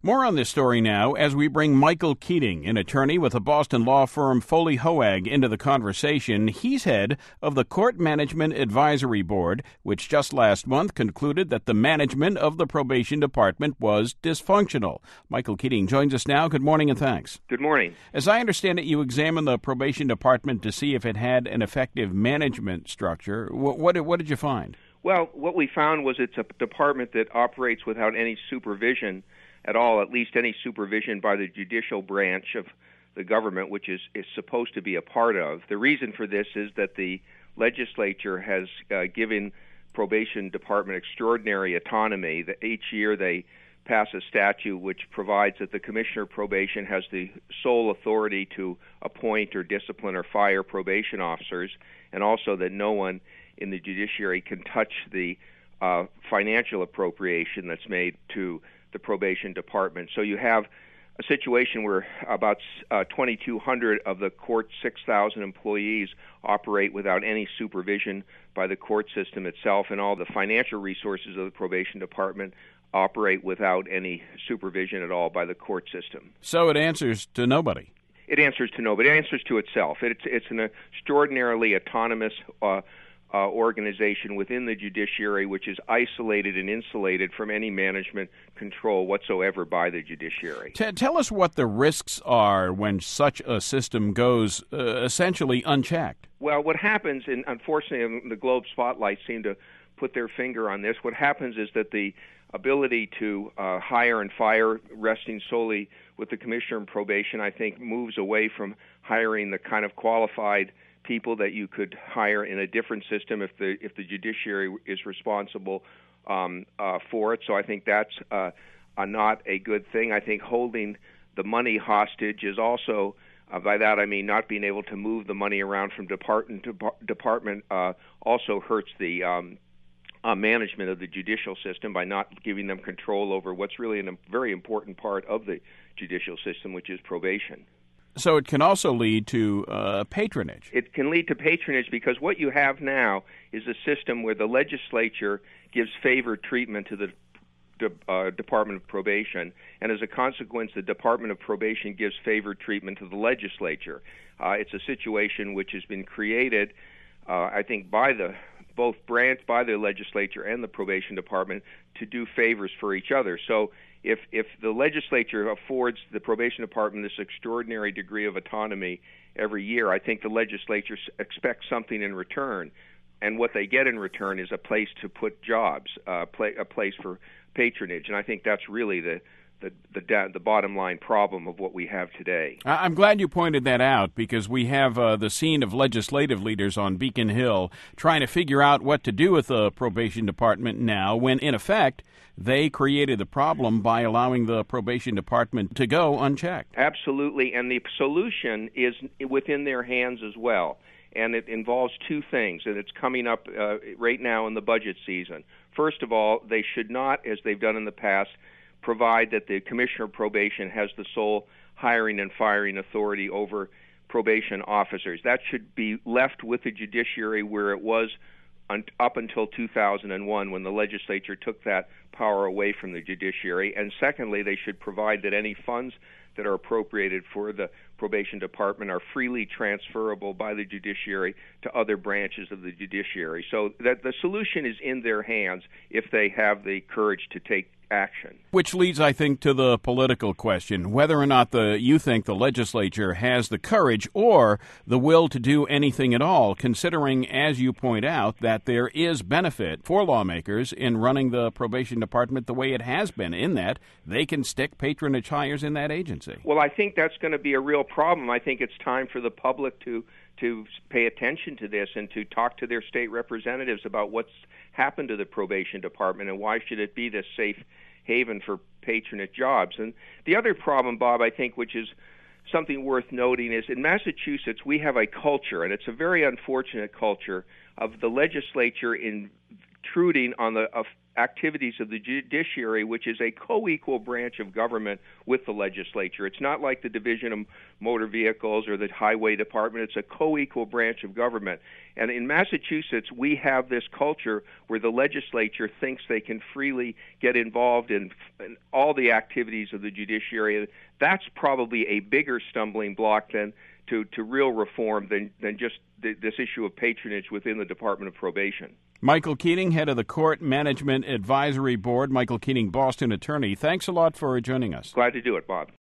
More on this story now as we bring Michael Keating, an attorney with the Boston law firm Foley Hoag, into the conversation. He's head of the Court Management Advisory Board, which just last month concluded that the management of the probation department was dysfunctional. Michael Keating joins us now. Good morning and thanks. Good morning. As I understand it, you examined the probation department to see if it had an effective management structure. What did you find? Well, what we found was it's a department that operates without any supervision at all, at least any supervision by the judicial branch of the government, which is supposed to be a part of. The reason for this is that the legislature has given probation department extraordinary autonomy. That each year they pass a statute which provides that the commissioner of probation has the sole authority to appoint or discipline or fire probation officers, and also that no one in the judiciary can touch the financial appropriation that's made to the probation department. So you have a situation where about 2,200 of the court's 6,000 employees operate without any supervision by the court system itself, and all the financial resources of the probation department operate without any supervision at all by the court system. So it answers to nobody. It answers to nobody. It answers to itself. It's an extraordinarily autonomous organization within the judiciary, which is isolated and insulated from any management control whatsoever by the judiciary. Tell us what the risks are when such a system goes essentially unchecked. Well, what happens, and unfortunately the Globe Spotlight seemed to put their finger on this, what happens is that the ability to hire and fire resting solely with the commissioner of probation, I think, moves away from hiring the kind of qualified people that you could hire in a different system if the judiciary is responsible for it. So I think that's not a good thing. I think holding the money hostage is also, by that I mean not being able to move the money around from department to department, also hurts the management of the judicial system by not giving them control over what's really a very important part of the judicial system, which is probation. So it can also lead to patronage. It can lead to patronage because what you have now is a system where the legislature gives favored treatment to the Department of Probation, and as a consequence, the Department of Probation gives favored treatment to the legislature. It's a situation which has been created, I think, by the legislature and the probation department to do favors for each other. So if the legislature affords the probation department this extraordinary degree of autonomy every year, I think the legislature expects something in return. And what they get in return is a place to put jobs, a place for patronage. And I think that's really the bottom line problem of what we have today. I'm glad you pointed that out, because we have the scene of legislative leaders on Beacon Hill trying to figure out what to do with the probation department now, when in effect they created the problem by allowing the probation department to go unchecked. Absolutely, and the solution is within their hands as well. And it involves two things, and it's coming up right now in the budget season. First of all, they should not, as they've done in the past, provide that the Commissioner of Probation has the sole hiring and firing authority over probation officers. That should be left with the judiciary where it was up until 2001 when the legislature took that power away from the judiciary. And secondly, they should provide that any funds that are appropriated for the probation department are freely transferable by the judiciary to other branches of the judiciary. So that the solution is in their hands if they have the courage to take action. Which leads, I think, to the political question, whether or not you think the legislature has the courage or the will to do anything at all, considering, as you point out, that there is benefit for lawmakers in running the probation department the way it has been, in that they can stick patronage hires in that agency. Well, I think that's going to be a real problem. I think it's time for the public to pay attention to this and to talk to their state representatives about what's happened to the probation department and why should it be this safe haven for patronage jobs. And the other problem, Bob, I think, which is something worth noting, is in Massachusetts we have a culture, and it's a very unfortunate culture, of the legislature intruding on the activities of the judiciary, which is a co-equal branch of government with the legislature. It's not like the Division of Motor Vehicles or the Highway Department. It's a co-equal branch of government. And in Massachusetts, we have this culture where the legislature thinks they can freely get involved in all the activities of the judiciary. That's probably a bigger stumbling block than to real reform than just this issue of patronage within the Department of Probation. Michael Keating, head of the Court Management Advisory Board. Michael Keating, Boston attorney. Thanks a lot for joining us. Glad to do it, Bob.